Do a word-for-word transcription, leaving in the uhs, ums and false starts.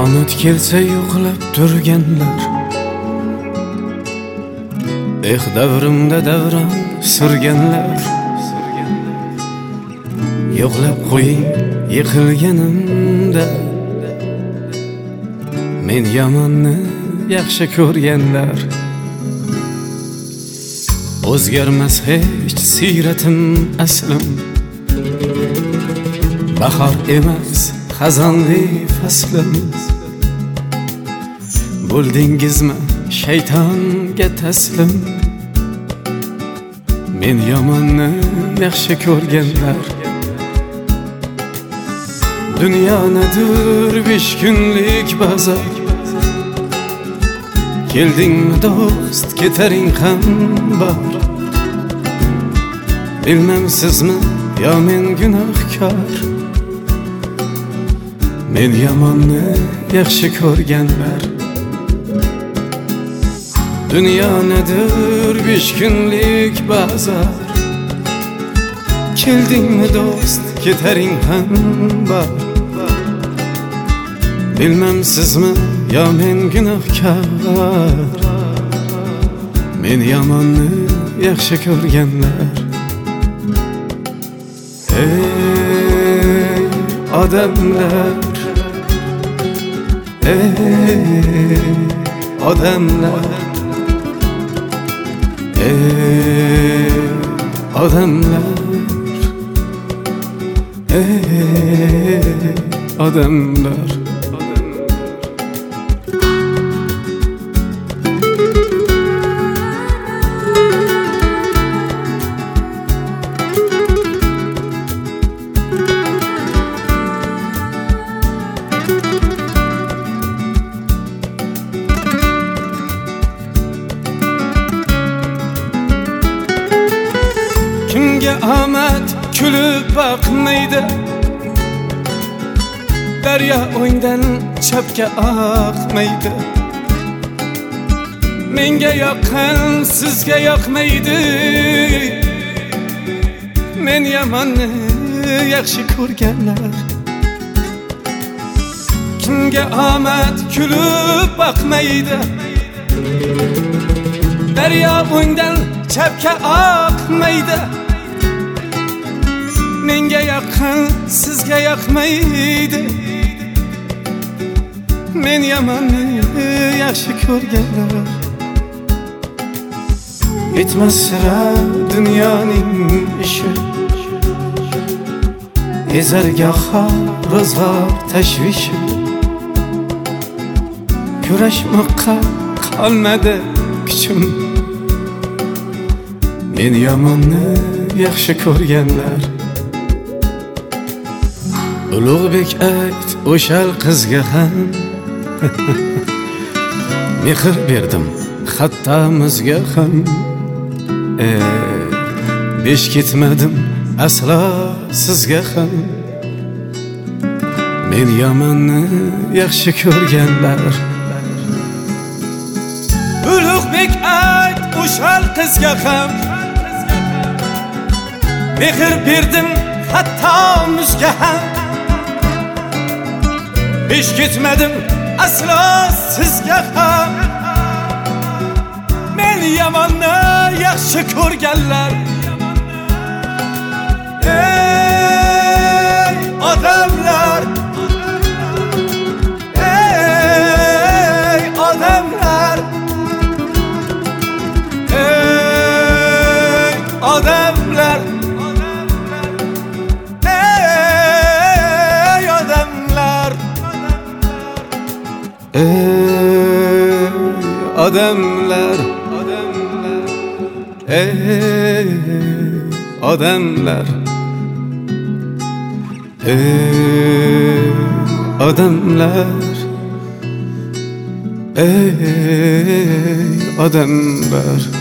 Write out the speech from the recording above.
Omad kelsa yo'qlab turganlar, eh davrimda davron surganlar. Yo'qlab qo'ying yiqilganimda, men yomonni yaxshi ko'rganlar. O'zgarmas hech siyratim aslim, bahor emas xazonli faslim. Bo'ldingizmi shaytonga taslim, men yomonni yaxshi ko'rganlar. Dunyo nadir besh kunlik bozor, keldingmi do'st ketaring ham bor. Bilmam sizmi yo men gunohkor, men yomonni yaxshi ko'rganlar. Dunyo nadir besh kunlik bozor, keldingmi do'st ketaring ham bor. Bilmam sizmi yo men gunohkor, men yomonni yaxshi ko'rganlar. Ey odamlar, ey odamlar, ey odamlar, ey odamlar. Kimga omad kulib boqmaydi, daryo o'ngdan chapga oqmaydi. Menga yoqqan sizga yoqmaydi, men yomonni yaxshi ko'rganlar. Kimga omad kulib boqmaydi, daryo o'ngdan chapga oqmaydi. Menga yoqqan sizga yoqmaydi, men yomonni yaxshi ko'rganlar. Bitmas sira dunyoning ishi, ezargoho ro'zg'or tashvishi. Kurashmoqqa qolmadi kuchim, men yomonni yaxshi ko'rganlar. Ulug'bek ayt o'shal qizga ham, mehr berdim hatto muzga ham. Ey besh ketmadim aslo sizga ham, men yomonni yaxshi ko'rganlar. Ulug'bek ayt o'shal qizga ham, mehr berdim hatto muzga ham. Besh ketmadim aslo sizga ham, men yomonni yaxshi ko'rganlar. Ey odamlar, ey odamlar, ey odamlar, ey odamlar, ey odamlar, ey odamlar, ey odamlar, ey odamlar.